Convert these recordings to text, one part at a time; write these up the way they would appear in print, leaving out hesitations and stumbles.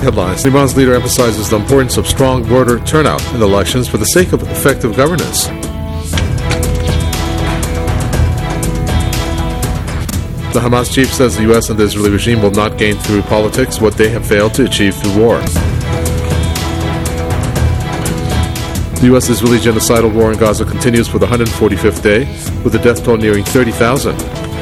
headlines. Iran's leader emphasizes the importance of strong voter turnout in elections for the sake of effective governance. The Hamas chief says the U.S. and the Israeli regime will not gain through politics what they have failed to achieve through war. The U.S.-Israeli genocidal war in Gaza continues for the 145th day, with the death toll nearing 30,000.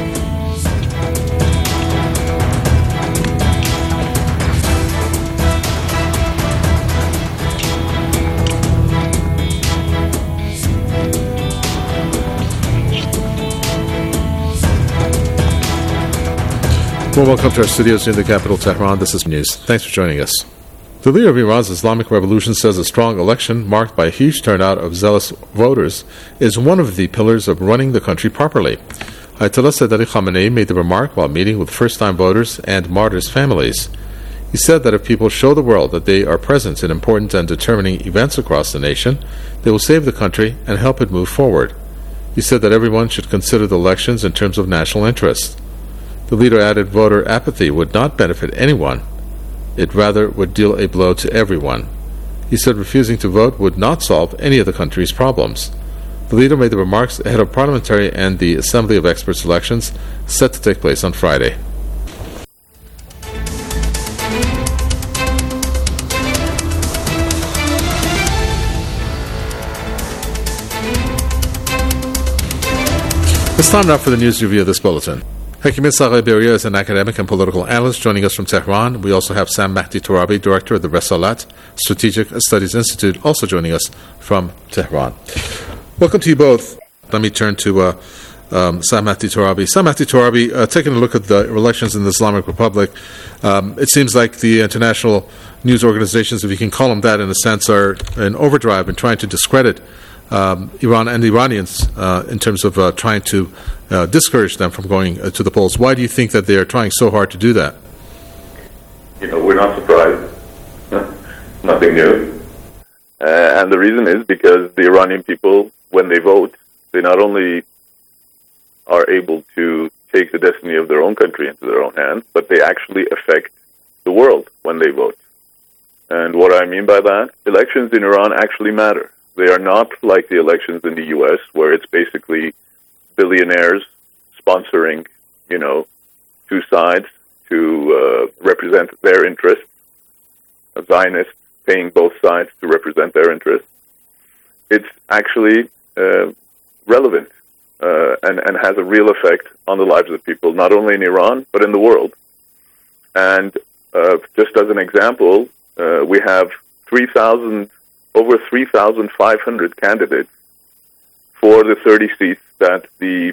Well, welcome to our studios in the capital, Tehran. This is news. Thanks for joining us. The leader of Iran's Islamic Revolution says a strong election, marked by a huge turnout of zealous voters, is one of the pillars of running the country properly. Ayatollah Sayyid Ali Khamenei made the remark while meeting with first-time voters and martyrs' families. He said that if people show the world that they are present in important and determining events across the nation, they will save the country and help it move forward. He said that everyone should consider the elections in terms of national interest. The leader added voter apathy would not benefit anyone. It rather would deal a blow to everyone. He said refusing to vote would not solve any of the country's problems. The leader made the remarks ahead of parliamentary and the Assembly of Experts elections set to take place on Friday. It's time now for the news review of this bulletin. Hekimit Saghai Beria is an academic and political analyst joining us from Tehran. We also have Sam Mahdi Torabi, director of the Resalat Strategic Studies Institute, also joining us from Tehran. Welcome to you both. Let me turn to Sam Mahdi Torabi. Sam Mahdi Torabi, taking a look at the elections in the Islamic Republic, it seems like the international news organizations, if you can call them that in a sense, are in overdrive in trying to discredit Iran and the Iranians in terms of trying to discourage them from going to the polls. Why do you think that they are trying so hard to do that? We're not surprised. Nothing new. And the reason is because the Iranian people, when they vote, they not only are able to take the destiny of their own country into their own hands, but they actually affect the world when they vote. And what I mean by that, elections in Iran actually matter. They are not like the elections in the U.S., where it's basically billionaires sponsoring, two sides to represent their interests, Zionists paying both sides to represent their interests. It's actually relevant and has a real effect on the lives of people, not only in Iran, but in the world. And just as an example, we have over 3,500 candidates for the 30 seats that the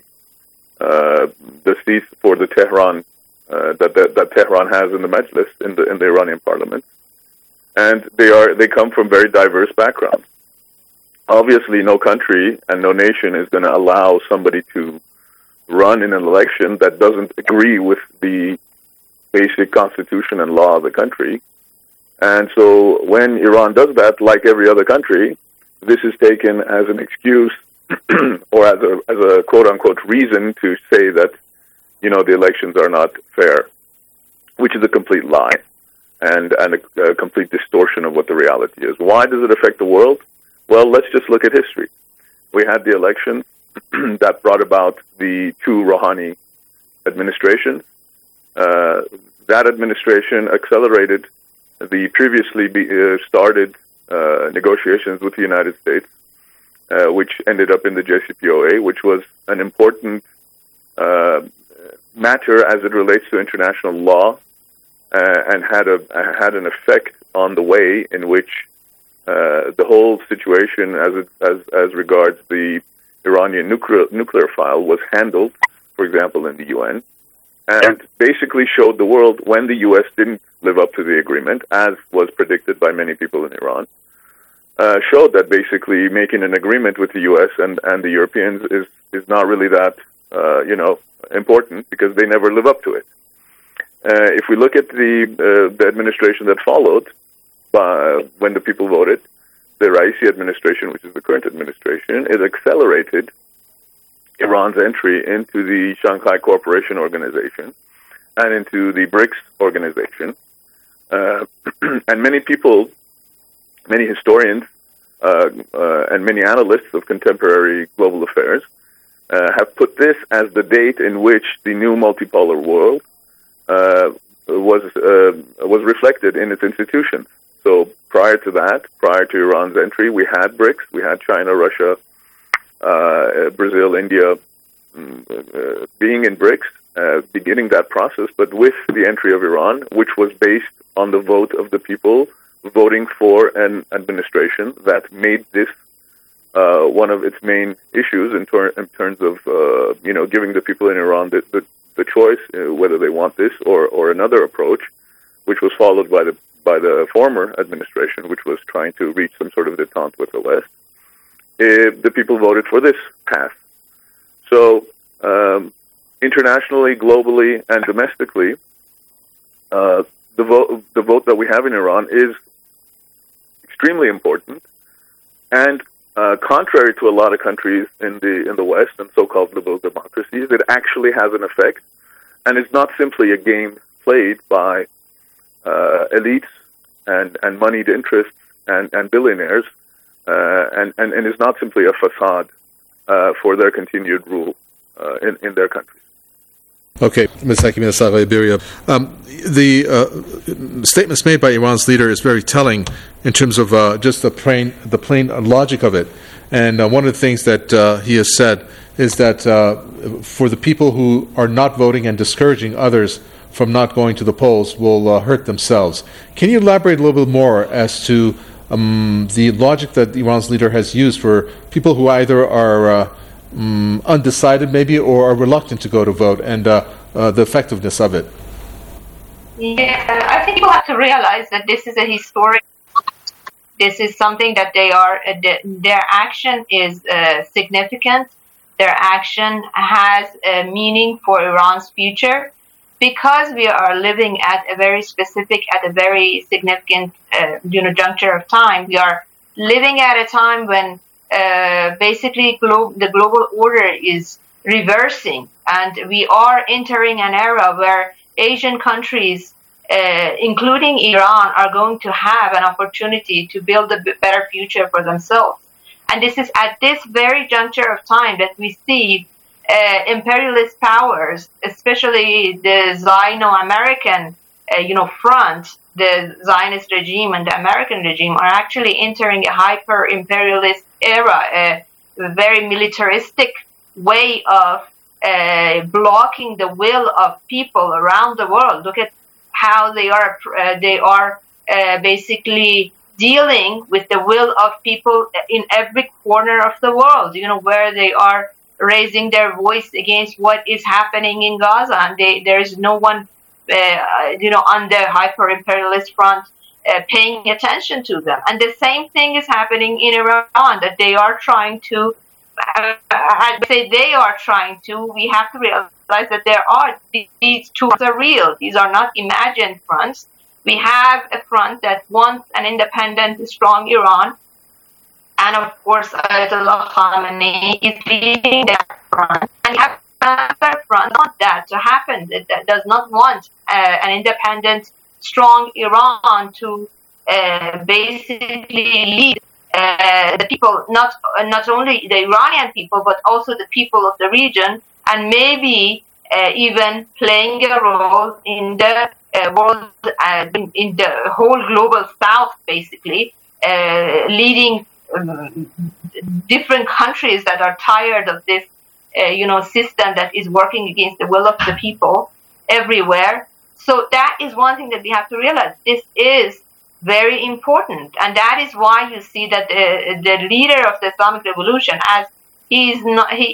seats for the Tehran that Tehran has in the Majlis in the Iranian parliament, and they come from very diverse backgrounds. Obviously, no country and no nation is going to allow somebody to run in an election that doesn't agree with the basic constitution and law of the country. And so when Iran does that, like every other country, this is taken as an excuse or as a quote-unquote reason to say that, the elections are not fair, which is a complete lie and a complete distortion of what the reality is. Why does it affect the world? Well, let's just look at history. We had the elections that brought about the two Rouhani administrations. That administration accelerated the previously started negotiations with the United States, which ended up in the JCPOA, which was an important matter as it relates to international law, and had an effect on the way in which the whole situation, as regards the Iranian nuclear file, was handled, for example, in the UN, and basically showed the world when the U.S. didn't live up to the agreement, as was predicted by many people in Iran, showed that basically making an agreement with the U.S. and the Europeans is not really that important, because they never live up to it. If we look at the administration that followed, when the people voted, the Raisi administration, which is the current administration, it accelerated Iran's entry into the Shanghai Cooperation Organization and into the BRICS organization, And many people, many historians, and many analysts of contemporary global affairs have put this as the date in which the new multipolar world was reflected in its institutions. So prior to that, prior to Iran's entry, we had BRICS, we had China, Russia, Brazil, India being in BRICS, beginning that process, but with the entry of Iran, which was based on the vote of the people voting for an administration that made this one of its main issues in terms of giving the people in Iran the choice whether they want this or another approach, which was followed by the former administration, which was trying to reach some sort of détente with the West. The people voted for this path. So internationally, globally, and domestically, the vote that we have in Iran is extremely important, and contrary to a lot of countries in the West and so-called liberal democracies, it actually has an effect, and it's not simply a game played by elites and moneyed interests and billionaires, and is not simply a facade for their continued rule in their countries. Okay, Ms. Hakimi Biria. The statements made by Iran's leader is very telling in terms of just the plain logic of it. And one of the things that he has said is that for the people who are not voting and discouraging others from not going to the polls will hurt themselves. Can you elaborate a little bit more as to the logic that Iran's leader has used for people who either are undecided maybe or are reluctant to go to vote, and the effectiveness of it? Yeah, I think people have to realize that this is a historic. This is something that they are. Their action is significant. Their action has a meaning for Iran's future, because we are living at a very specific, at a very significant, juncture of time. We are living at a time when basically the global order is reversing, and we are entering an era where Asian countries, including Iran, are going to have an opportunity to build a better future for themselves. And this is at this very juncture of time that we see imperialist powers, especially the Ziono-American, front, the Zionist regime and the American regime, are actually entering a hyper-imperialist era, a very militaristic way of blocking the will of people around the world. Look at how they are basically dealing with the will of people in every corner of the world, where they are raising their voice against what is happening in Gaza, and there is no one, on the hyper-imperialist front paying attention to them. And the same thing is happening in Iran, that they are trying to, we have to realize that these two fronts are real. These are not imagined fronts. We have a front that wants an independent, strong Iran, and of course, Ayatollah Khamenei is leading that front. And we have another front that wants that to happen, that does not want an independent, strong Iran to basically lead the people, not only the Iranian people, but also the people of the region, and maybe even playing a role in the world, in the whole global south, basically, leading different countries that are tired of this, system that is working against the will of the people everywhere. So that is one thing that we have to realize. This is very important, and that is why you see that the leader of the Islamic Revolution, as he is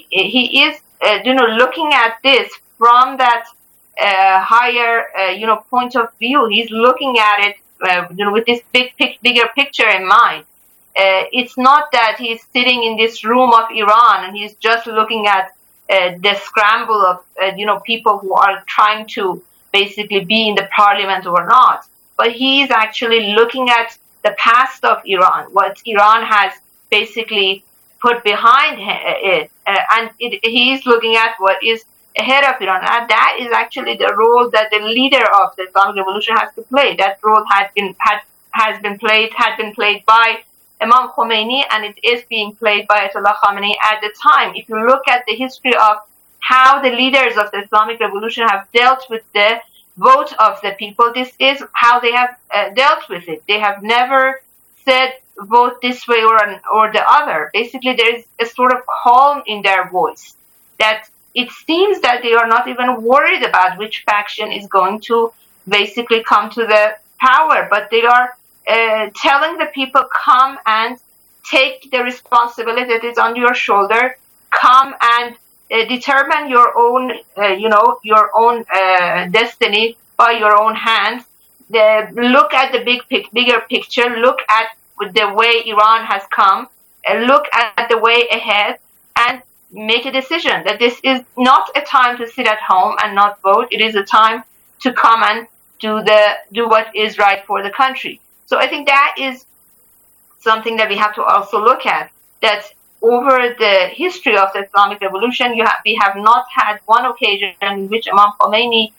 looking at this from that higher point of view. He's looking at it with this bigger picture in mind. It's not that he's sitting in this room of Iran and he's just looking at the scramble of people who are trying to basically be in the parliament or not. But he's actually looking at the past of Iran, what Iran has basically put behind it, and he's looking at what is ahead of Iran. And that is actually the role that the leader of the Islamic Revolution has to play. That role had been played by Imam Khomeini, and it is being played by Ayatollah Khamenei at the time. If you look at the history of how the leaders of the Islamic Revolution have dealt with the vote of the people, this is how they have dealt with it. They have never said vote this way or the other. Basically, there is a sort of calm in their voice that it seems that they are not even worried about which faction is going to basically come to the power, but they are telling the people, come and take the responsibility that is on your shoulder, come and determine your own, your own destiny by your own hands. Look at the bigger picture, look at the way Iran has come, look at the way ahead, and make a decision that this is not a time to sit at home and not vote. It is a time to come and do what is right for the country. So I think that is something that we have to also look at, that over the history of the Islamic Revolution, we have not had one occasion in which Imam Khomeini,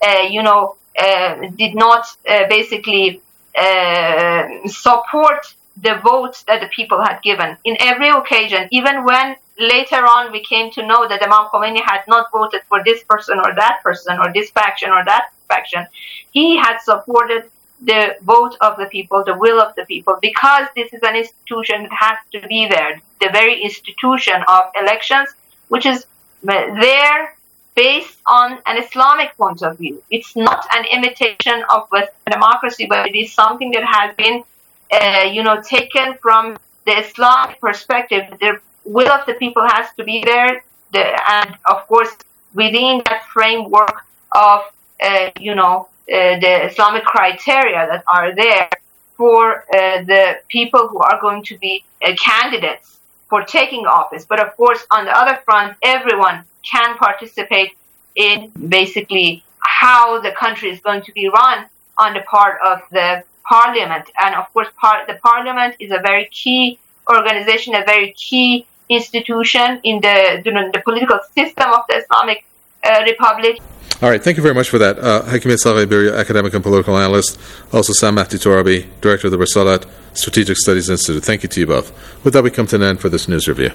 did not basically support the vote that the people had given. In every occasion, even when later on we came to know that Imam Khomeini had not voted for this person or that person or this faction or that faction, he had supported the vote of the people, the will of the people, because this is an institution that has to be there, the very institution of elections, which is there based on an Islamic point of view. It's not an imitation of Western democracy, but it is something that has been taken from the Islamic perspective. The will of the people has to be there, and of course within that framework of the Islamic criteria that are there for the people who are going to be candidates for taking office. But of course, on the other front, everyone can participate in basically how the country is going to be run on the part of the parliament. And of course, the parliament is a very key organization, a very key institution in the political system of the Islamic Republic. All right, thank you very much for that. Hakimiyat Saghai-Birri, academic and political analyst, also Sam Mahdi Torabi, director of the Risalat Strategic Studies Institute. Thank you to you both. With that, we come to an end for this news review.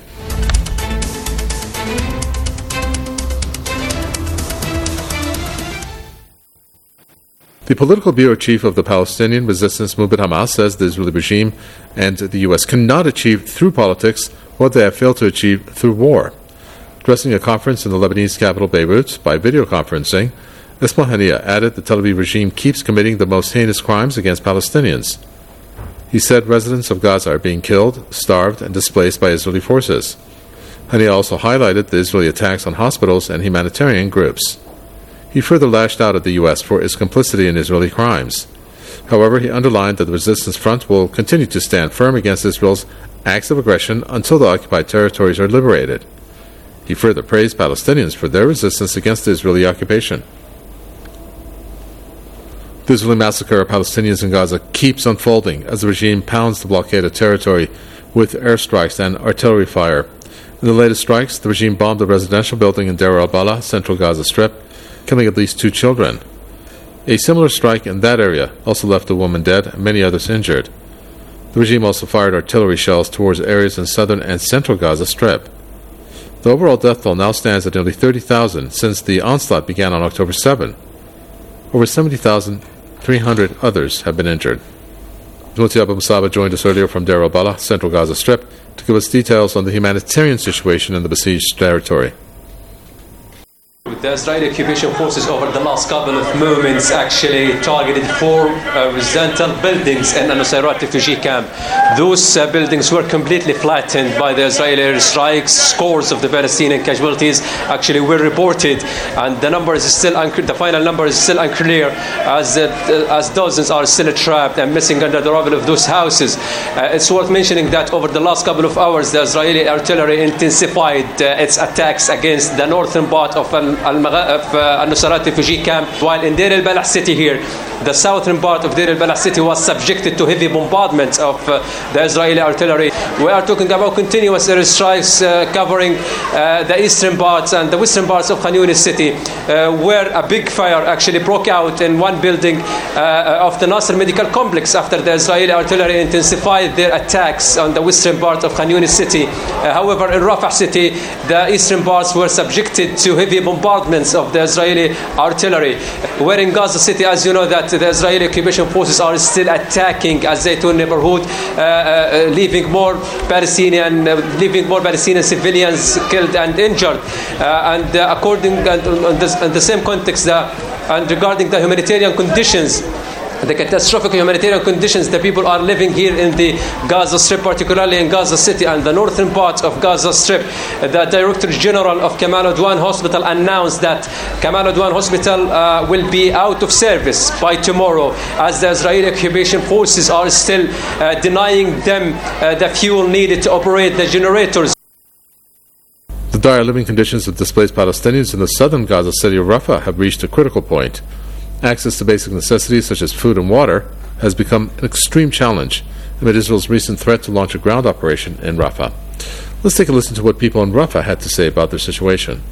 The political bureau chief of the Palestinian resistance movement Hamas says the Israeli regime and the U.S. cannot achieve through politics what they have failed to achieve through war. Addressing a conference in the Lebanese capital Beirut by video conferencing, Ismail Haniyeh added the Tel Aviv regime keeps committing the most heinous crimes against Palestinians. He said residents of Gaza are being killed, starved, and displaced by Israeli forces. Haniyeh also highlighted the Israeli attacks on hospitals and humanitarian groups. He further lashed out at the U.S. for its complicity in Israeli crimes. However, he underlined that the resistance front will continue to stand firm against Israel's acts of aggression until the occupied territories are liberated. He further praised Palestinians for their resistance against the Israeli occupation. The Israeli massacre of Palestinians in Gaza keeps unfolding as the regime pounds the blockaded territory with airstrikes and artillery fire. In the latest strikes, the regime bombed a residential building in Deir al-Balah, central Gaza Strip, killing at least 2 children. A similar strike in that area also left a woman dead and many others injured. The regime also fired artillery shells towards areas in southern and central Gaza Strip. The overall death toll now stands at nearly 30,000 since the onslaught began on October 7. Over 70,300 others have been injured. Muti Abu Musaba joined us earlier from Deir al-Balah, central Gaza Strip, to give us details on the humanitarian situation in the besieged territory. The Israeli occupation forces over the last couple of moments actually targeted 4 residential buildings in Nusayrat refugee camp. Those buildings were completely flattened by the Israeli airstrikes. Scores of the Palestinian casualties actually were reported, and the number is still the final number is still unclear, as dozens are still trapped and missing under the rubble of those houses. It's worth mentioning that over the last couple of hours, the Israeli artillery intensified its attacks against the northern part of Nusayrat refugee camp. While in Deir el-Balah city here, the southern part of Deir el-Balah city was subjected to heavy bombardments of the Israeli artillery. We are talking about continuous airstrikes covering the eastern parts and the western parts of Khan Yunis city, where a big fire actually broke out in one building of the Nasser Medical Complex after the Israeli artillery intensified their attacks on the western part of Khan Yunis city. However, in Rafah city, the eastern parts were subjected to heavy bombardments of the Israeli artillery. Where in Gaza city, as you know, that the Israeli occupation forces are still attacking Al-Zaytun neighborhood, leaving more Palestinian civilians killed and injured. And according in the same context, and regarding the humanitarian conditions, the catastrophic humanitarian conditions the people are living here in the Gaza Strip, particularly in Gaza City and the northern part of Gaza Strip. The Director General of Kamal Adwan Hospital announced that Kamal Adwan Hospital will be out of service by tomorrow, as the Israeli occupation forces are still denying them the fuel needed to operate the generators. The dire living conditions of displaced Palestinians in the southern Gaza city of Rafah have reached a critical point. Access to basic necessities such as food and water has become an extreme challenge amid Israel's recent threat to launch a ground operation in Rafah. Let's take a listen to what people in Rafah had to say about their situation.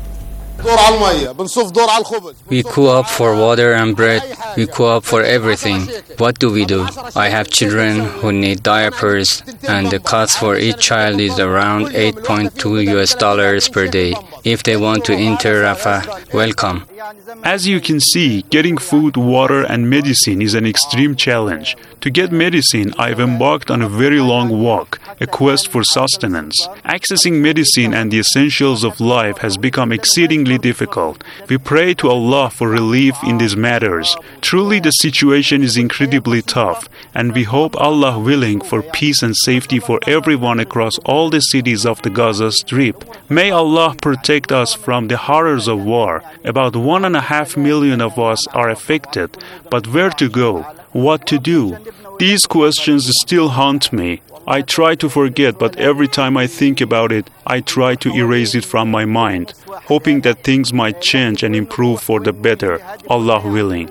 We queue up for water and bread. We queue up for everything. What do? I have children who need diapers, and the cost for each child is around $8.2 per day. If they want to enter Rafah, welcome. As you can see, getting food, water, and medicine is an extreme challenge. To get medicine, I've embarked on a very long walk, a quest for sustenance. Accessing medicine and the essentials of life has become exceedingly difficult. We pray to Allah for relief in these matters. Truly, the situation is incredibly tough, and we hope, Allah willing, for peace and safety for everyone across all the cities of the Gaza Strip. May Allah protect us from the horrors of war. About 1.5 million of us are affected, but where to go? What to do? These questions still haunt me. I try to forget, but every time I think about it, I try to erase it from my mind, hoping that things might change and improve for the better, Allah willing.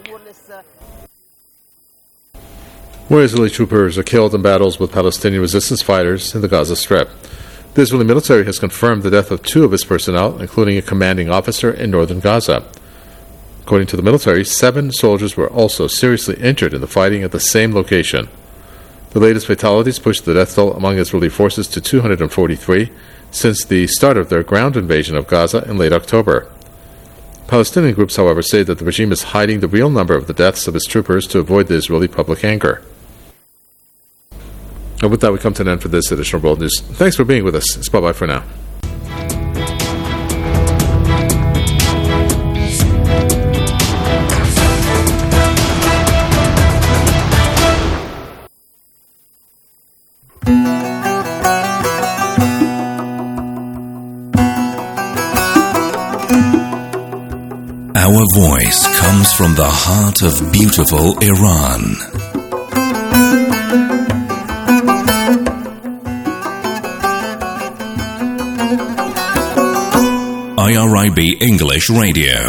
More Israeli troopers are killed in battles with Palestinian resistance fighters in the Gaza Strip. The Israeli military has confirmed the death of 2 of its personnel, including a commanding officer in northern Gaza. According to the military, 7 soldiers were also seriously injured in the fighting at the same location. The latest fatalities pushed the death toll among Israeli forces to 243 since the start of their ground invasion of Gaza in late October. Palestinian groups, however, say that the regime is hiding the real number of the deaths of its troopers to avoid the Israeli public anger. And with that, we come to an end for this edition of World News. Thanks for being with us. It's bye-bye for now. Our voice comes from the heart of beautiful Iran. IRIB English Radio.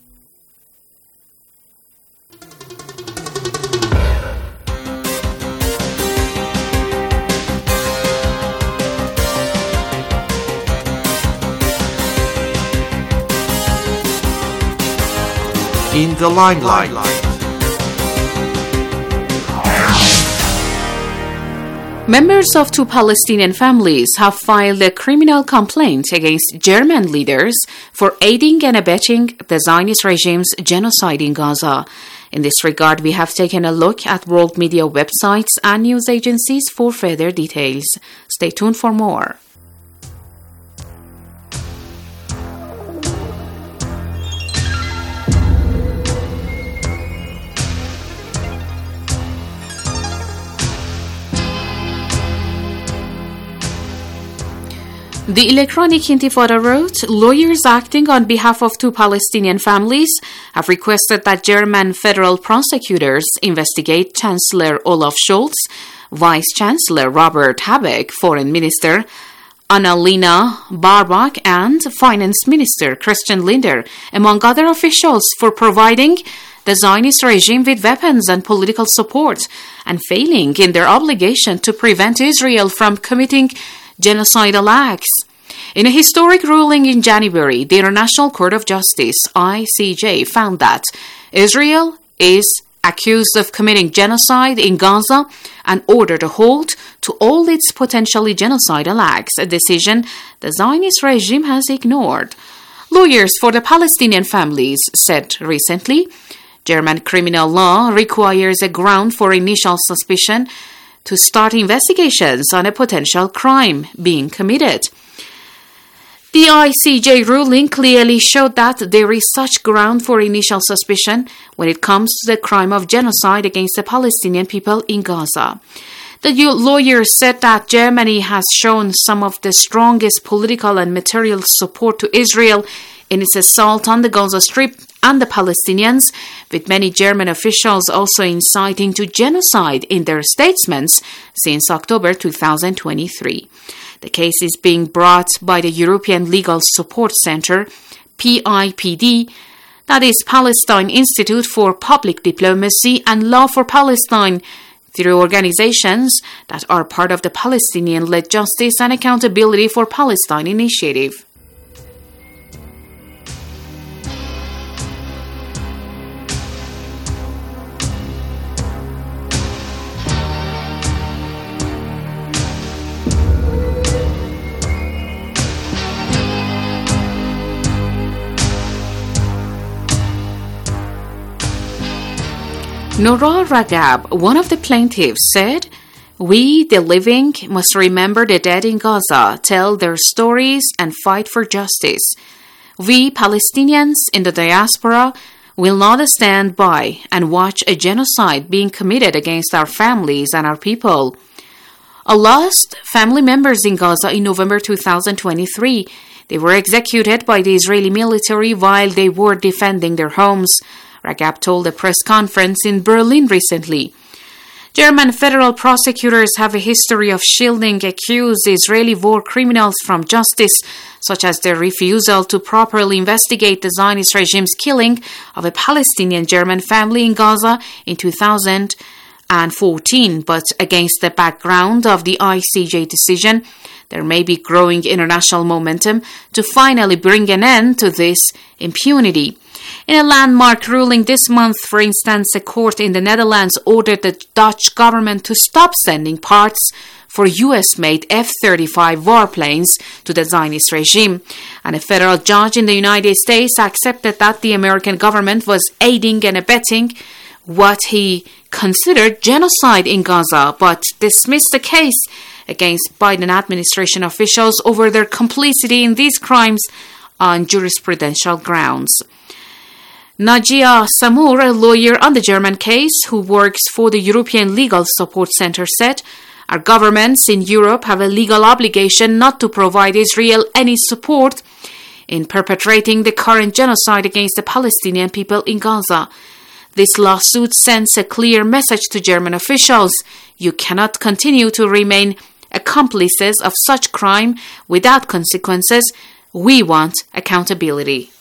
In the limelight. Members of 2 Palestinian families have filed a criminal complaint against German leaders for aiding and abetting the Zionist regime's genocide in Gaza. In this regard, we have taken a look at world media websites and news agencies for further details. Stay tuned for more. The Electronic Intifada wrote, lawyers acting on behalf of 2 Palestinian families have requested that German federal prosecutors investigate Chancellor Olaf Scholz, Vice Chancellor Robert Habeck, Foreign Minister Annalena Baerbock and Finance Minister Christian Lindner, among other officials, for providing the Zionist regime with weapons and political support and failing in their obligation to prevent Israel from committing genocidal acts. In a historic ruling in January, the International Court of Justice, ICJ, found that Israel is accused of committing genocide in Gaza and ordered a halt to all its potentially genocidal acts, a decision the Zionist regime has ignored. Lawyers for the Palestinian families said recently, German criminal law requires a ground for initial suspicion to start investigations on a potential crime being committed. The ICJ ruling clearly showed that there is such ground for initial suspicion when it comes to the crime of genocide against the Palestinian people in Gaza. The lawyers said that Germany has shown some of the strongest political and material support to Israel in its assault on the Gaza Strip and the Palestinians, with many German officials also inciting to genocide in their statements since October 2023. The case is being brought by the European Legal Support Center, PIPD, that is Palestine Institute for Public Diplomacy and Law for Palestine, through organizations that are part of the Palestinian-led Justice and Accountability for Palestine initiative. Noura Ragab, one of the plaintiffs, said, "We, the living, must remember the dead in Gaza, tell their stories, and fight for justice. We, Palestinians in the diaspora, will not stand by and watch a genocide being committed against our families and our people." I lost family members in Gaza in November 2023. They were executed by the Israeli military while they were defending their homes, Ragab told a press conference in Berlin recently. German federal prosecutors have a history of shielding accused Israeli war criminals from justice, such as their refusal to properly investigate the Zionist regime's killing of a Palestinian German family in Gaza in 2014. But against the background of the ICJ decision, there may be growing international momentum to finally bring an end to this impunity. In a landmark ruling this month, for instance, a court in the Netherlands ordered the Dutch government to stop sending parts for US-made F-35 warplanes to the Zionist regime. And a federal judge in the United States accepted that the American government was aiding and abetting what he considered genocide in Gaza, but dismissed the case against Biden administration officials over their complicity in these crimes on jurisprudential grounds. Najia Samur, a lawyer on the German case who works for the European Legal Support Center, said, "Our governments in Europe have a legal obligation not to provide Israel any support in perpetrating the current genocide against the Palestinian people in Gaza. This lawsuit sends a clear message to German officials. You cannot continue to remain accomplices of such crime without consequences. We want accountability."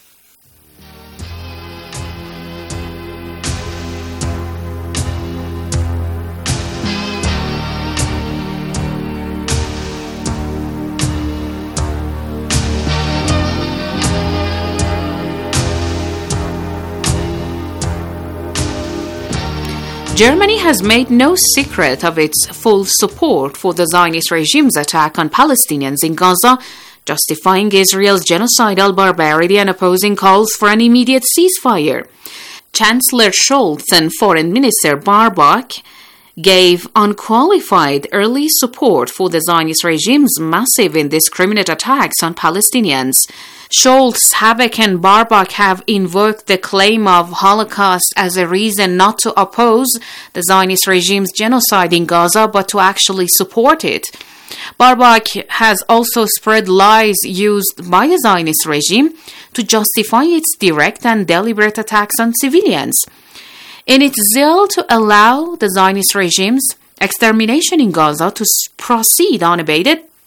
Germany has made no secret of its full support for the Zionist regime's attack on Palestinians in Gaza, justifying Israel's genocidal barbarity and opposing calls for an immediate ceasefire. Chancellor Scholz and Foreign Minister Baerbock gave unqualified early support for the Zionist regime's massive indiscriminate attacks on Palestinians. Scholz, Habeck, and Baerbock have invoked the claim of Holocaust as a reason not to oppose the Zionist regime's genocide in Gaza, but to actually support it. Baerbock has also spread lies used by the Zionist regime to justify its direct and deliberate attacks on civilians. In its zeal to allow the Zionist regime's extermination in Gaza to proceed unabated,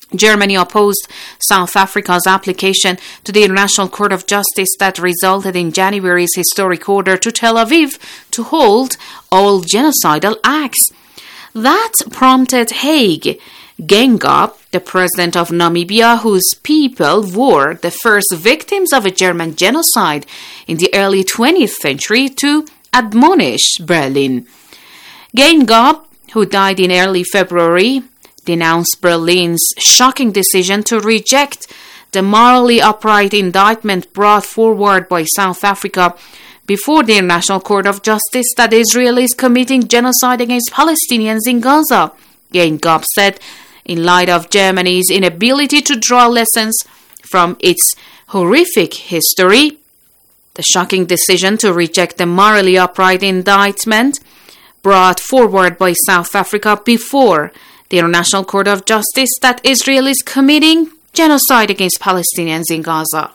Germany opposed South Africa's application to the International Court of Justice that resulted in January's historic order to Tel Aviv to hold all genocidal acts. That prompted Hague Geingob, the president of Namibia, whose people were the first victims of a German genocide in the early 20th century, to admonish Berlin. Geingob, who died in early February, denounced Berlin's shocking decision to reject the morally upright indictment brought forward by South Africa before the International Court of Justice that Israel is committing genocide against Palestinians in Gaza. Geingob said, in light of Germany's inability to draw lessons from its horrific history, the shocking decision to reject the morally upright indictment brought forward by South Africa before the International Court of Justice that Israel is committing genocide against Palestinians in Gaza.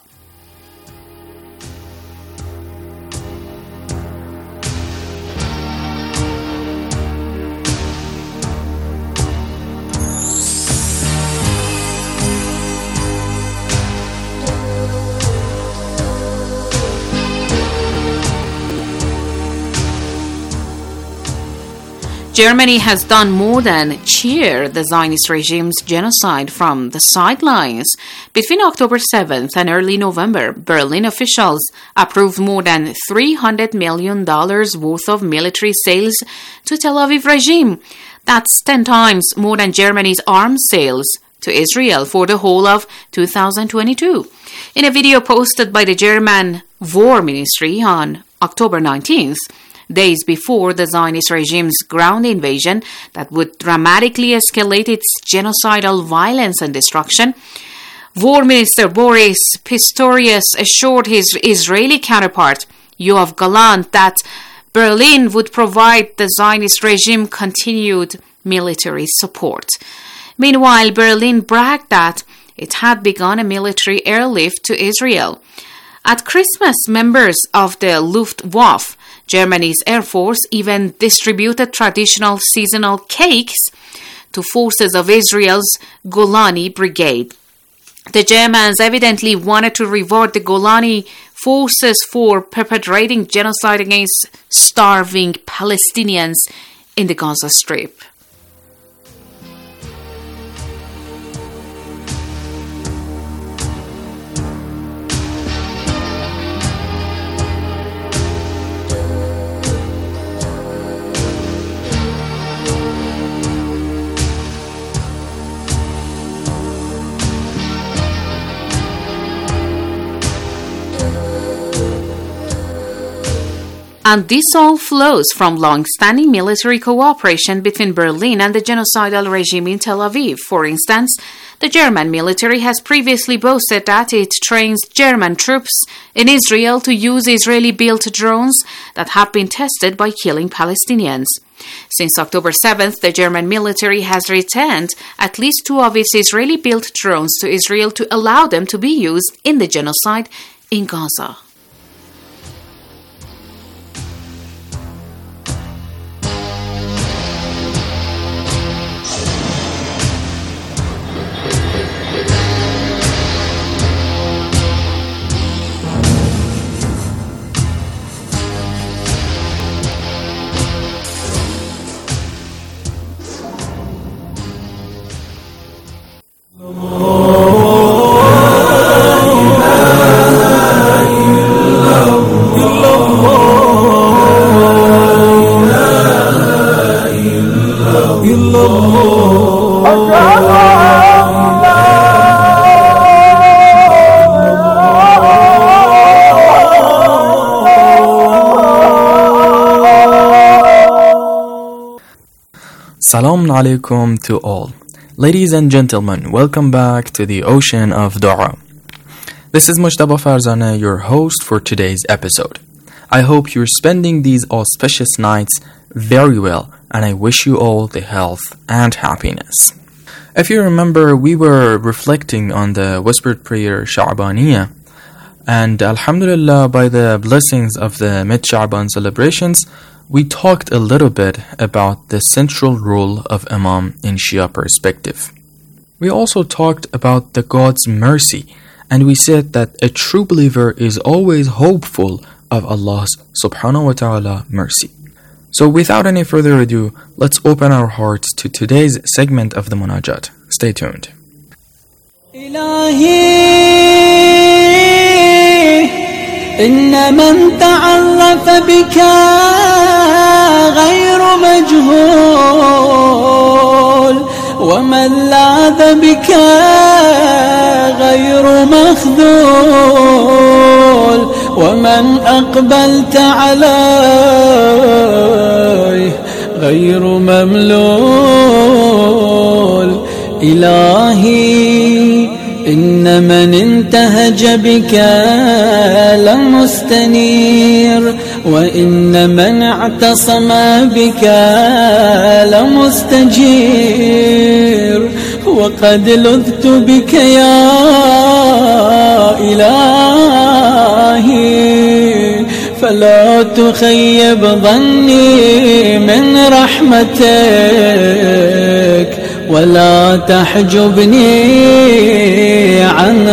Germany has done more than cheer the Zionist regime's genocide from the sidelines. Between October 7th and early November, Berlin officials approved more than $300 million worth of military sales to Tel Aviv regime. That's 10 times more than Germany's arms sales to Israel for the whole of 2022. In a video posted by the German War Ministry on October 19th, days before the Zionist regime's ground invasion that would dramatically escalate its genocidal violence and destruction, War Minister Boris Pistorius assured his Israeli counterpart, Yoav Gallant, that Berlin would provide the Zionist regime continued military support. Meanwhile, Berlin bragged that it had begun a military airlift to Israel. At Christmas, members of the Luftwaffe, Germany's Air Force, even distributed traditional seasonal cakes to forces of Israel's Golani Brigade. The Germans evidently wanted to reward the Golani forces for perpetrating genocide against starving Palestinians in the Gaza Strip. And this all flows from long-standing military cooperation between Berlin and the genocidal regime in Tel Aviv. For instance, the German military has previously boasted that it trains German troops in Israel to use Israeli-built drones that have been tested by killing Palestinians. Since October 7th, the German military has returned at least 2 of its Israeli-built drones to Israel to allow them to be used in the genocide in Gaza. Salam alaikum to all. Ladies and gentlemen, welcome back to the Ocean of Dua. This is Mujtaba Farzana, your host for today's episode. I hope you're spending these auspicious nights very well, and I wish you all the health and happiness. If you remember, we were reflecting on the whispered prayer Sha'baniyah, and Alhamdulillah, by the blessings of the mid-Sha'ban celebrations, we talked a little bit about the central role of Imam in Shia perspective. We also talked about the God's mercy, and we said that a true believer is always hopeful of Allah's subhanahu wa ta'ala mercy. So without any further ado, let's open our hearts to today's segment of the Munajat. Stay tuned. إن من تعرف بك غير مجهول ومن لاذ بك غير مخذول ومن أقبلت عليه غير مملول إلهي إن من انتهج بك لمستنير وإن من اعتصم بك لمستجير وقد لذت بك يا إلهي فلا تخيب ظني من رحمتك ولا تحجبني عن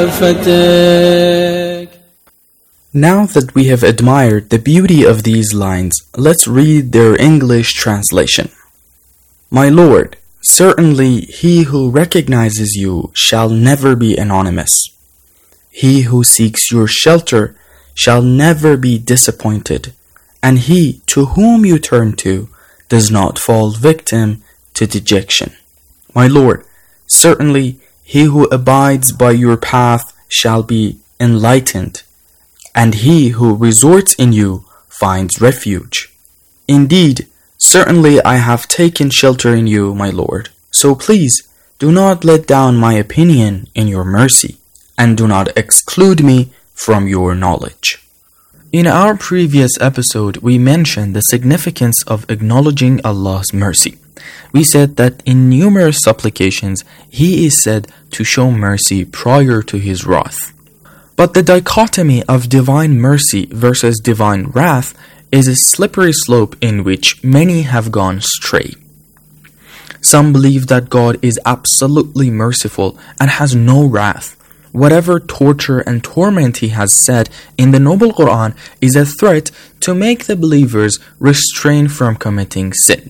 رأفتك. Now that we have admired the beauty of these lines, let's read their English translation. My Lord, certainly he who recognizes you shall never be anonymous. He who seeks your shelter shall never be disappointed, and he to whom you turn to does not fall victim to dejection. My Lord, certainly he who abides by your path shall be enlightened, and he who resorts in you finds refuge. Indeed, certainly I have taken shelter in you, my Lord. So please, do not let down my opinion in your mercy, and do not exclude me from your knowledge. In our previous episode, we mentioned the significance of acknowledging Allah's mercy. We said that in numerous supplications, He is said to show mercy prior to His wrath. But the dichotomy of divine mercy versus divine wrath is a slippery slope in which many have gone astray. Some believe that God is absolutely merciful and has no wrath. Whatever torture and torment He has said in the Noble Quran is a threat to make the believers restrain from committing sins.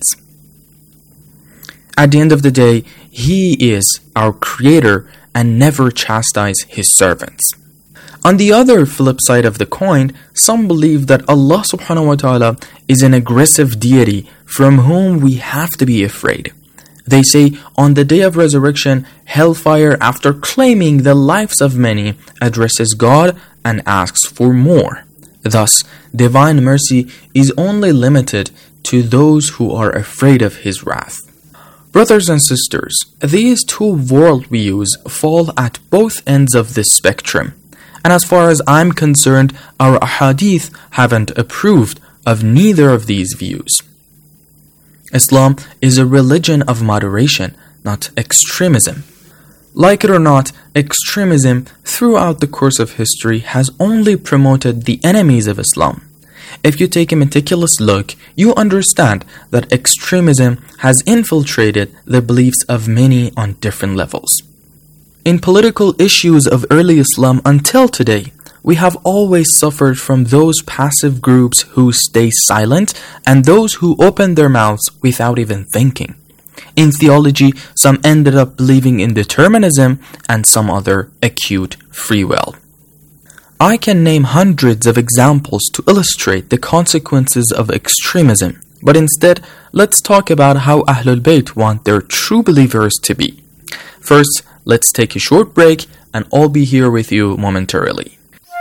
At the end of the day, He is our Creator and never chastise His servants. On the other flip side of the coin, some believe that Allah subhanahu wa ta'ala is an aggressive deity from whom we have to be afraid. They say on the day of resurrection, hellfire, after claiming the lives of many, addresses God and asks for more. Thus, divine mercy is only limited to those who are afraid of His wrath. Brothers and sisters, these two worldviews fall at both ends of this spectrum. And as far as I'm concerned, our ahadith haven't approved of neither of these views. Islam is a religion of moderation, not extremism. Like it or not, extremism throughout the course of history has only promoted the enemies of Islam. If you take a meticulous look, you understand that extremism has infiltrated the beliefs of many on different levels. In political issues of early Islam until today, we have always suffered from those passive groups who stay silent and those who open their mouths without even thinking. In theology, some ended up believing in determinism and some other acute free will. I can name hundreds of examples to illustrate the consequences of extremism, but instead, let's talk about how Ahlul Bayt want their true believers to be. First, let's take a short break and I'll be here with you momentarily.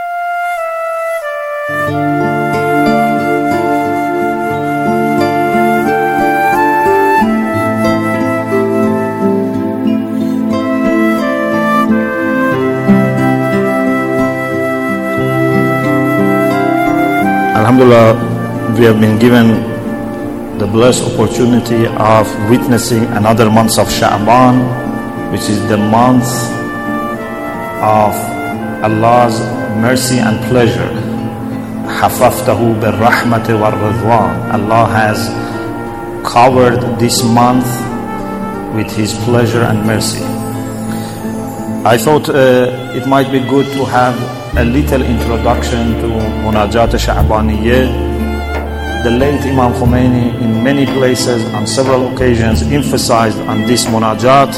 Alhamdulillah, we have been given the blessed opportunity of witnessing another month of Sha'ban, which is the month of Allah's mercy and pleasure. Hafaftahu bir-rahmati war-ridwan. Allah has covered this month with His pleasure and mercy. I thought it might be good to have a little introduction to Munajat Sha'baniyah. The late Imam Khomeini in many places on several occasions emphasized on this munajat,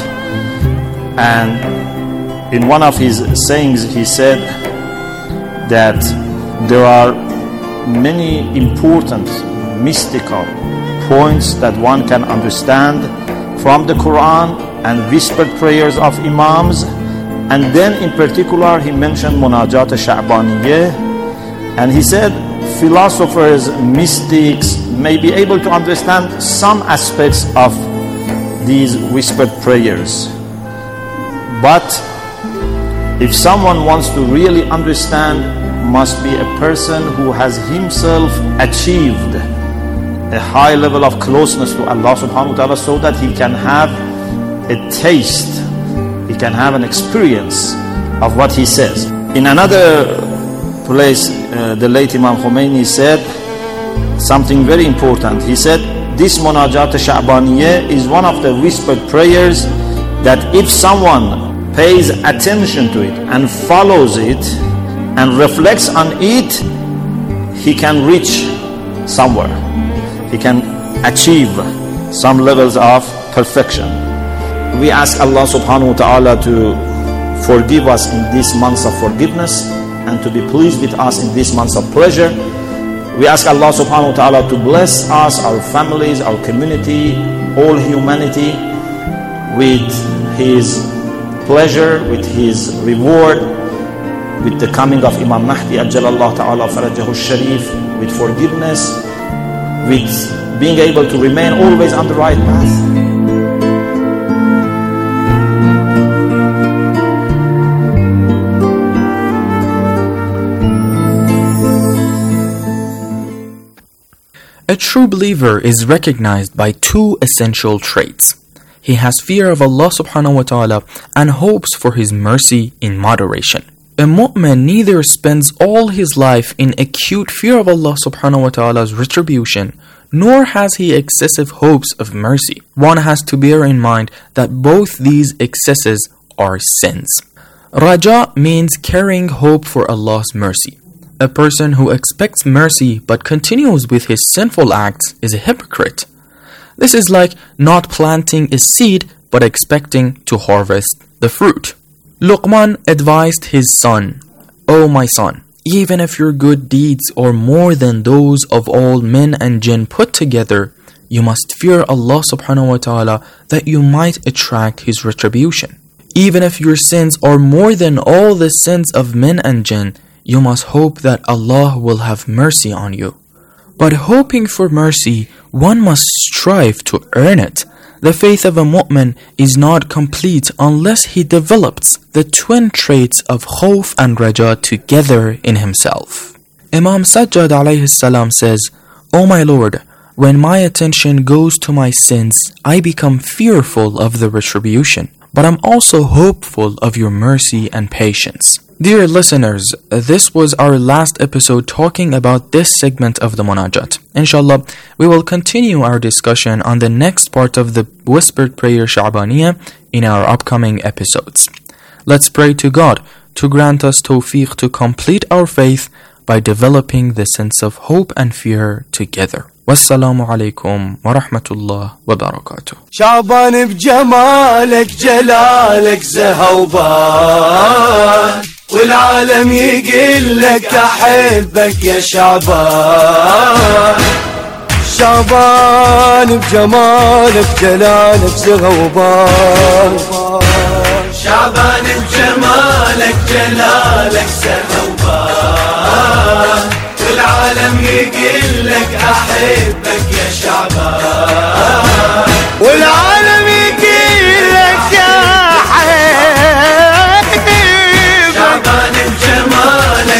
and in one of his sayings he said that there are many important mystical points that one can understand from the Quran and whispered prayers of Imams, and then in particular he mentioned Munajat Sha'baniyah, and he said philosophers, mystics may be able to understand some aspects of these whispered prayers. But if someone wants to really understand, must be a person who has himself achieved a high level of closeness to Allah subhanahu wa ta'ala, so that he can have a taste, he can have an experience of what he says. In another place, the late Imam Khomeini said something very important. He said, this Munajat Sha'baniyah is one of the whispered prayers that if someone pays attention to it and follows it and reflects on it, he can reach somewhere. He can achieve some levels of perfection. We ask Allah subhanahu wa ta'ala to forgive us in these months of forgiveness and to be pleased with us in these months of pleasure. We ask Allah subhanahu wa ta'ala to bless us, our families, our community, all humanity with His pleasure, with His reward, with the coming of Imam Mahdi Ajjalallahu ta'ala farajahu sharif, with forgiveness, with being able to remain always on the right path. A true believer is recognized by two essential traits. He has fear of Allah subhanahu wa ta'ala and hopes for His mercy in moderation. A mu'min neither spends all his life in acute fear of Allah subhanahu wa ta'ala's retribution, nor has he excessive hopes of mercy. One has to bear in mind that both these excesses are sins. Raja means carrying hope for Allah's mercy. A person who expects mercy but continues with his sinful acts is a hypocrite. This is like not planting a seed but expecting to harvest the fruit. Luqman advised his son, "O my son, even if your good deeds are more than those of all men and jinn put together, you must fear Allah subhanahu wa ta'ala that you might attract His retribution. Even if your sins are more than all the sins of men and jinn, you must hope that Allah will have mercy on you. But hoping for mercy, one must strive to earn it. The faith of a mu'min is not complete unless he develops the twin traits of khawf and raja together in himself." Imam Sajjad alayhi salam says, "O my Lord, when my attention goes to my sins, I become fearful of the retribution, but I'm also hopeful of your mercy and patience." Dear listeners, this was our last episode talking about this segment of the Munajat. Inshallah, we will continue our discussion on the next part of the whispered prayer Sha'baniyah in our upcoming episodes. Let's pray to God to grant us tawfiq to complete our faith by developing the sense of hope and fear together. Wassalamu alaikum wa rahmatullah wa barakatuh. شعبان بجمالك جلالك زهوبان والعالم يقول لك أحبك يا شعبان. شعبان بجمالك جلالك زهوبان. شعبان بجمالك جلالك زهوبان والعالم يقول لك أحبك يا شعبان. والعالم يقول لك أحبك شعبان بجمالك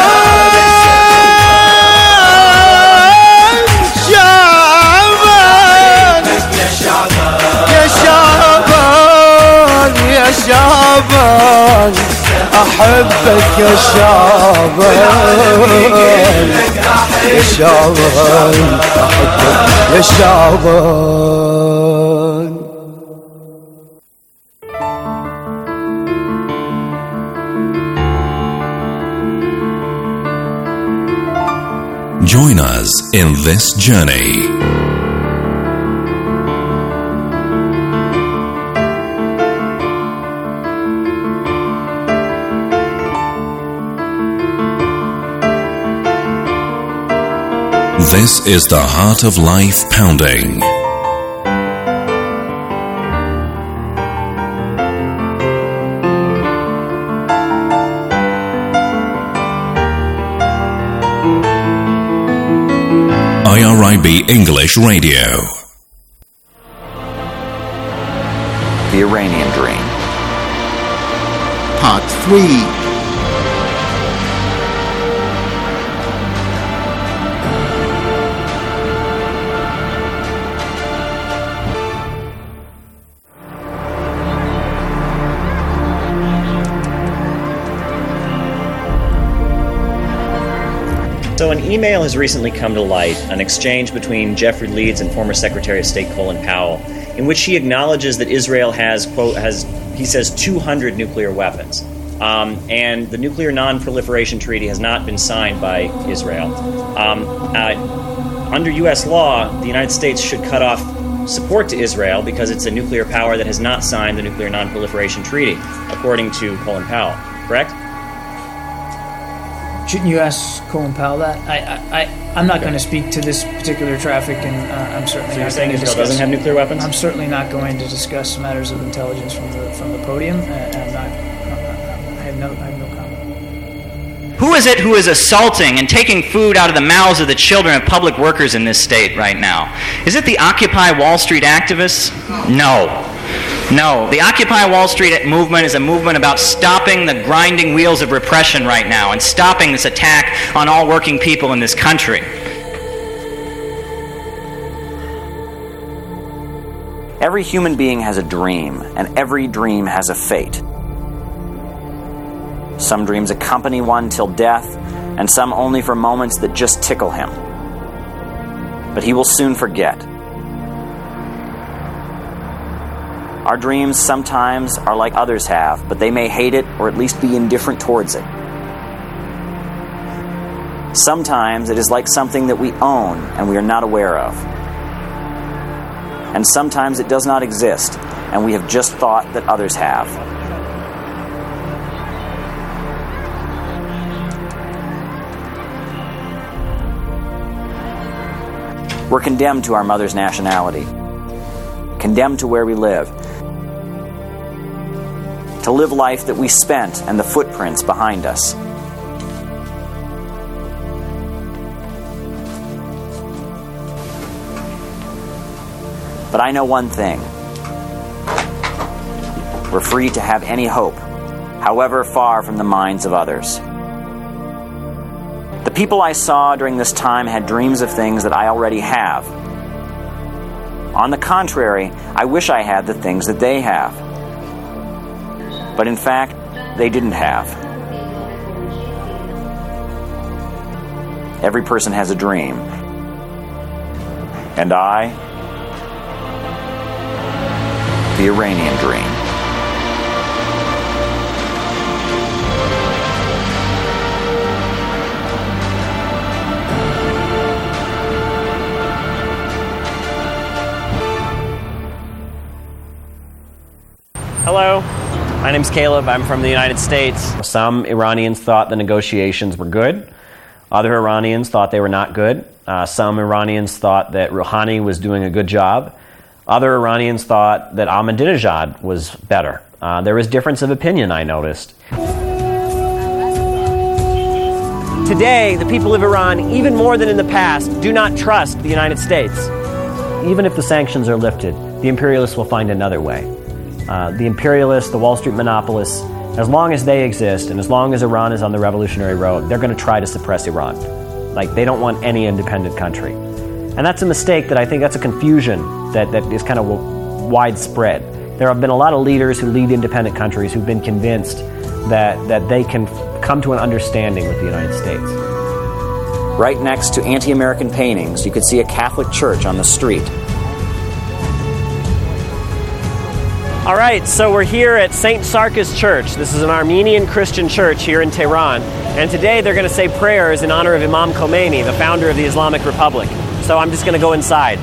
شعبان. يا شعبان يا شعبان يا شعبان أحبك يا شعبان. يا شعبان أحبك يا شعبان. Join us in this journey. This is the Heart of Life Pounding. IRIB English Radio. The Iranian Dream. Part 3. So an email has recently come to light, an exchange between Jeffrey Leeds and former Secretary of State Colin Powell, in which he acknowledges that Israel has, quote, he says 200 nuclear weapons. And the Nuclear Non-Proliferation Treaty has not been signed by Israel. Under U.S. law, the United States should cut off support to Israel because it's a nuclear power that has not signed the Nuclear Non-Proliferation Treaty, according to Colin Powell. Correct? Shouldn't you ask Colin Powell that? I'm not going to speak to this particular traffic, and I'm certainly so not saying going to Israel discuss. Doesn't have nuclear weapons? I'm certainly not going to discuss matters of intelligence from the podium. I have no comment. Who is it who is assaulting and taking food out of the mouths of the children of public workers in this state right now? Is it the Occupy Wall Street activists? No, the Occupy Wall Street movement is a movement about stopping the grinding wheels of repression right now and stopping this attack on all working people in this country. Every human being has a dream, and every dream has a fate. Some dreams accompany one till death, and some only for moments that just tickle him. But he will soon forget. Our dreams sometimes are like others have, but they may hate it or at least be indifferent towards it. Sometimes it is like something that we own and we are not aware of. And sometimes it does not exist, and we have just thought that others have. We're condemned to our mother's nationality, condemned to where we live, to live life that we spent and the footprints behind us. But I know one thing. We're free to have any hope, however far from the minds of others. The people I saw during this time had dreams of things that I already have. On the contrary, I wish I had the things that they have. But in fact, they didn't have. Every person has a dream. And I, the Iranian dream. Hello. My name's Caleb. I'm from the United States. Some Iranians thought the negotiations were good. Other Iranians thought they were not good. Some Iranians thought that Rouhani was doing a good job. Other Iranians thought that Ahmadinejad was better. There was difference of opinion, I noticed. Today, the people of Iran, even more than in the past, do not trust the United States. Even if the sanctions are lifted, the imperialists will find another way. The imperialists, the Wall Street monopolists, as long as they exist and as long as Iran is on the revolutionary road, they're going to try to suppress Iran. Like, they don't want any independent country. And that's a mistake that I think that's a confusion that is kind of widespread. There have been a lot of leaders who lead independent countries who've been convinced that they can come to an understanding with the United States. Right next to anti-American paintings, you could see a Catholic church on the street. All right, so we're here at St. Sarkis Church. This is an Armenian Christian church here in Tehran. And today they're going to say prayers in honor of Imam Khomeini, the founder of the Islamic Republic. So I'm just going to go inside.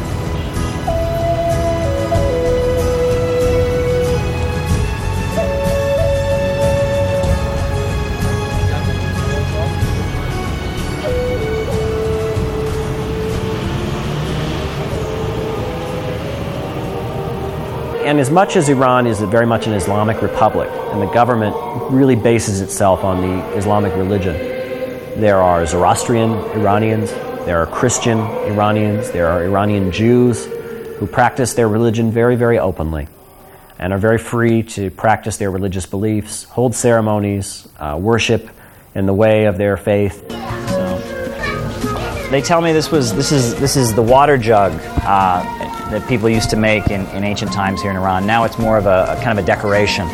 And as much as Iran is very much an Islamic republic, and the government really bases itself on the Islamic religion, there are Zoroastrian Iranians, there are Christian Iranians, there are Iranian Jews who practice their religion very, very openly and are very free to practice their religious beliefs, hold ceremonies, worship in the way of their faith. They tell me this is the water jug that people used to make in ancient times here in Iran. Now it's more of a kind of a decoration.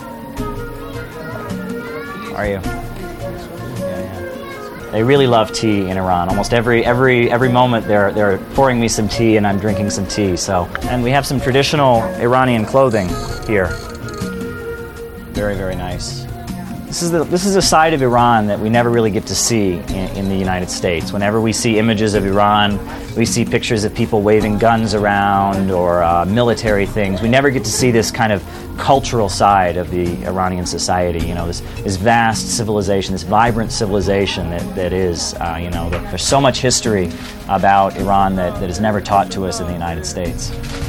Are you? Yeah. They really love tea in Iran. Almost every moment they're pouring me some tea and I'm drinking some tea. So, and we have some traditional Iranian clothing here. Very, very nice. This is a side of Iran that we never really get to see in the United States. Whenever we see images of Iran, we see pictures of people waving guns around or military things. We never get to see this kind of cultural side of the Iranian society. You know, this vast civilization, this vibrant civilization that is. There's so much history about Iran that is never taught to us in the United States.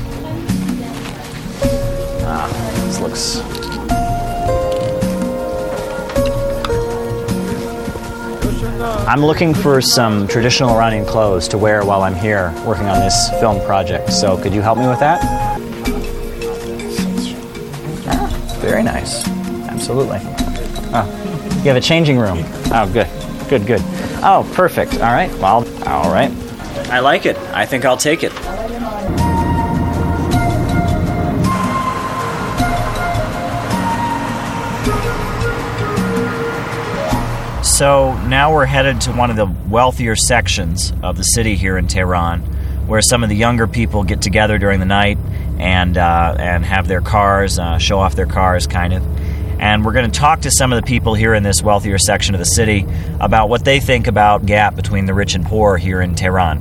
This looks. I'm looking for some traditional Iranian clothes to wear while I'm here working on this film project. So could you help me with that? Very nice. Absolutely. Oh, you have a changing room. Oh, good. Oh, perfect. All right. Well, all right. I like it. I think I'll take it. So now we're headed to one of the wealthier sections of the city here in Tehran, where some of the younger people get together during the night and have their cars, show off their cars, kind of. And we're going to talk to some of the people here in this wealthier section of the city about what they think about the gap between the rich and poor here in Tehran.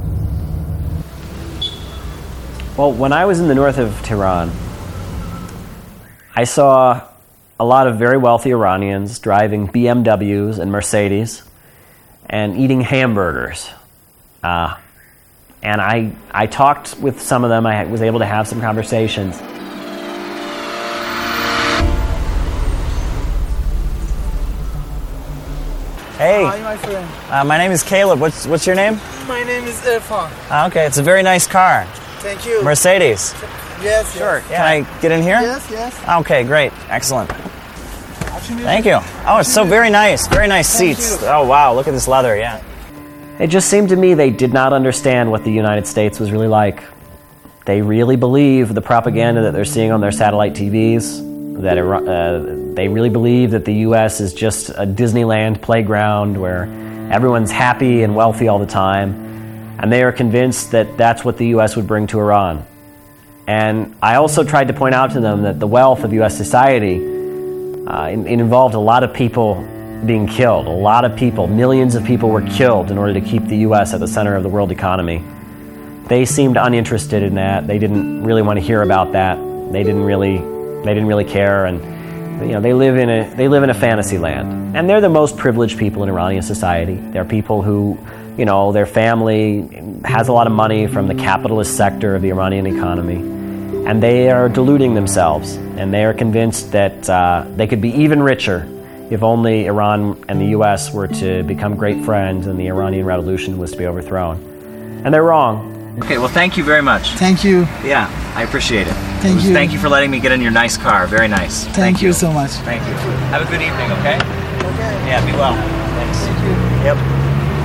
Well, when I was in the north of Tehran, I saw a lot of very wealthy Iranians driving BMWs and Mercedes and eating hamburgers. And I talked with some of them. I was able to have some conversations. Hey. Hi, my friend. My name is Caleb. What's your name? My name is Irfan. Okay, it's a very nice car. Thank you. Mercedes. Yes, sure. Yes. Can I get in here? Yes. Okay, great. Excellent. Thank you. Oh, it's so very nice. Very nice seats. Oh, wow. Look at this leather. Yeah. It just seemed to me they did not understand what the United States was really like. They really believe the propaganda that they're seeing on their satellite TVs, that they really believe that the U.S. is just a Disneyland playground where everyone's happy and wealthy all the time, and they are convinced that that's what the U.S. would bring to Iran. And I also tried to point out to them that the wealth of U.S. society, it involved a lot of people being killed. A lot of people, millions of people were killed in order to keep the U.S. at the center of the world economy. They seemed uninterested in that. They didn't really want to hear about that. They didn't really care. And they live in a fantasy land. And they're the most privileged people in Iranian society. They're people who, their family has a lot of money from the capitalist sector of the Iranian economy. And they are deluding themselves, and they are convinced that they could be even richer if only Iran and the U.S. were to become great friends and the Iranian Revolution was to be overthrown. And they're wrong. Okay, well, thank you very much. Thank you. Yeah, I appreciate it. Thank you. Thank you for letting me get in your nice car. Very nice. Thank you so much. Thank you. Have a good evening, okay? Okay. Yeah, be well. Thanks. Thank you. Yep.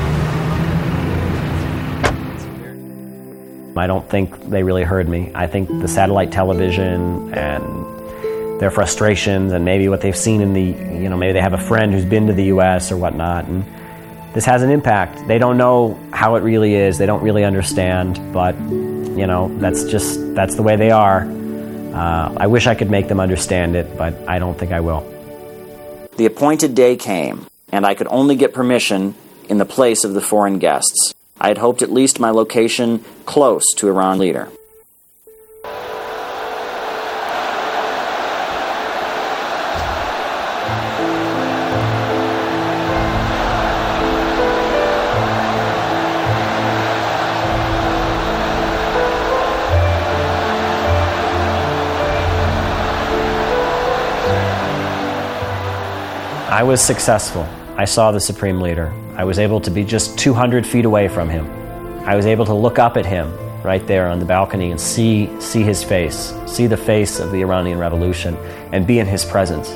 I don't think they really heard me. I think the satellite television and their frustrations and maybe what they've seen in the, maybe they have a friend who's been to the U.S. or whatnot, and this has an impact. They don't know how it really is. They don't really understand, but, that's the way they are. I wish I could make them understand it, but I don't think I will. The appointed day came, and I could only get permission in the place of the foreign guests. I had hoped at least my location close to Iran leader. I was successful. I saw the Supreme Leader. I was able to be just 200 feet away from him. I was able to look up at him right there on the balcony and see his face, see the face of the Iranian Revolution, and be in his presence.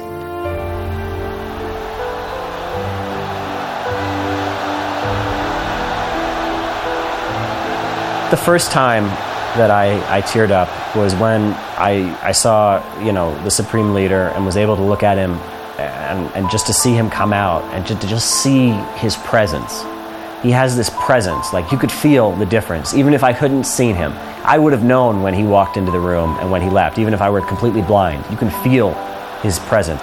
The first time that I teared up was when I saw, the Supreme Leader and was able to look at him and just to see him come out and to just see his presence. He has this presence, like you could feel the difference. Even if I couldn't see him, I would have known when he walked into the room and when he left. Even if I were completely blind, you can feel his presence.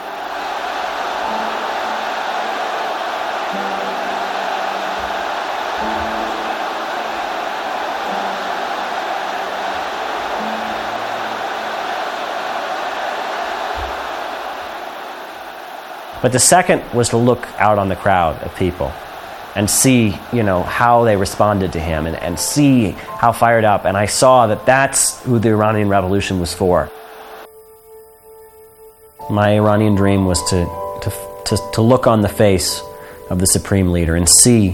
But the second was to look out on the crowd of people and see, how they responded to him and see how fired up. And I saw that that's who the Iranian Revolution was for. My Iranian dream was to look on the face of the Supreme Leader and see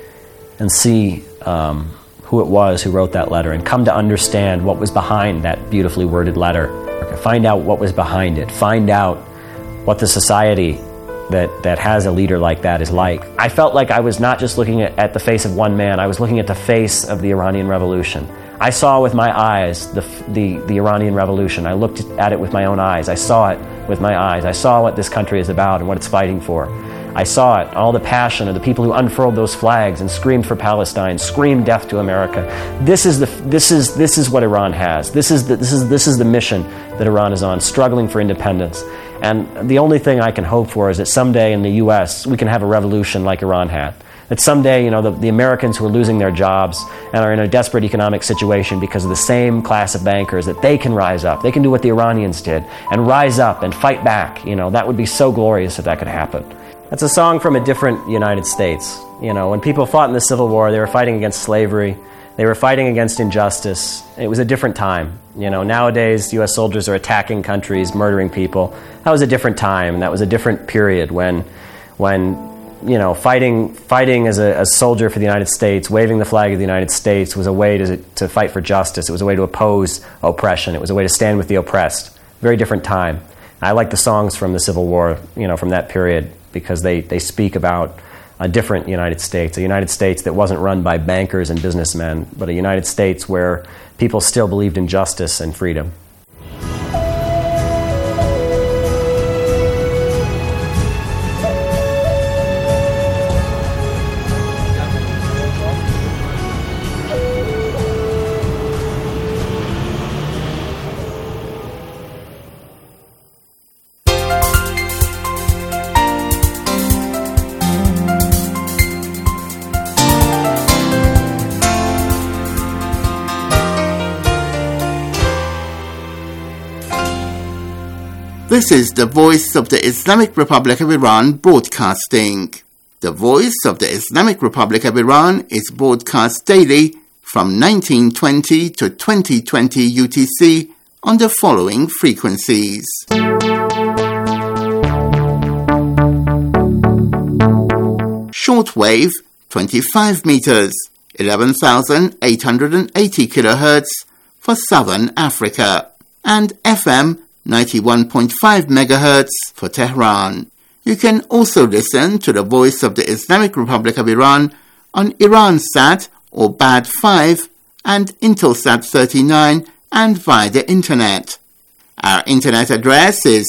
who it was who wrote that letter and come to understand what was behind that beautifully worded letter. Find out what was behind it. Find out what the society that has a leader like that is like. I felt like I was not just looking at the face of one man, I was looking at the face of the Iranian Revolution. I saw with my eyes the Iranian Revolution. I looked at it with my own eyes. I saw it with my eyes. I saw what this country is about and what it's fighting for. I saw it, all the passion of the people who unfurled those flags and screamed for Palestine, screamed death to America. This is what Iran has. This is the mission that Iran is on, struggling for independence. And the only thing I can hope for is that someday in the U.S. we can have a revolution like Iran had. That someday, the Americans who are losing their jobs and are in a desperate economic situation because of the same class of bankers, that they can rise up. They can do what the Iranians did and rise up and fight back. That would be so glorious if that could happen. That's a song from a different United States. When people fought in the Civil War, they were fighting against slavery. They were fighting against injustice. It was a different time. Nowadays, U.S. soldiers are attacking countries, murdering people. That was a different time. That was a different period when fighting as a soldier for the United States, waving the flag of the United States was a way to fight for justice. It was a way to oppose oppression. It was a way to stand with the oppressed. Very different time. I like the songs from the Civil War, from that period, because they speak about a different United States, a United States that wasn't run by bankers and businessmen, but a United States where people still believed in justice and freedom. This is the Voice of the Islamic Republic of Iran broadcasting. The Voice of the Islamic Republic of Iran is broadcast daily from 1920 to 2020 UTC on the following frequencies. Shortwave 25 meters, 11,880 kilohertz for Southern Africa, and FM 91.5 megahertz for Tehran. You can also listen to the Voice of the Islamic Republic of Iran on Iransat or BAD 5 and Intelsat 39 and via the internet. Our internet address is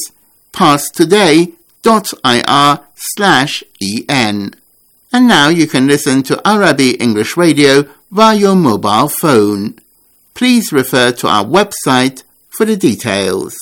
parstoday.ir/en. And now you can listen to Arabi English Radio via your mobile phone. Please refer to our website for the details.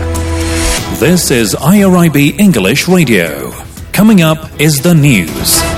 This is IRIB English Radio. Coming up is the news.